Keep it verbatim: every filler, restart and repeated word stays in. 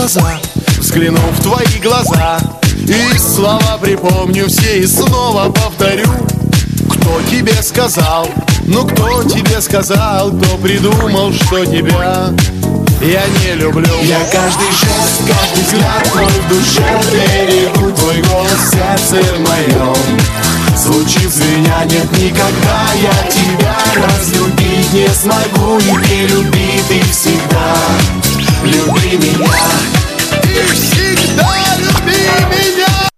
глаза, взгляну в твои глаза, и слова припомню все и снова повторю. Кто тебе сказал, ну кто тебе сказал, кто придумал, что тебя я не люблю? Я каждый жест, каждый взгляд твой в душе берегу, твой голос в сердце моем звучит звеня. Нет, никогда я тебя разлюбить не смогу, и не люби ты всегда, люби меня. И всегда люби меня.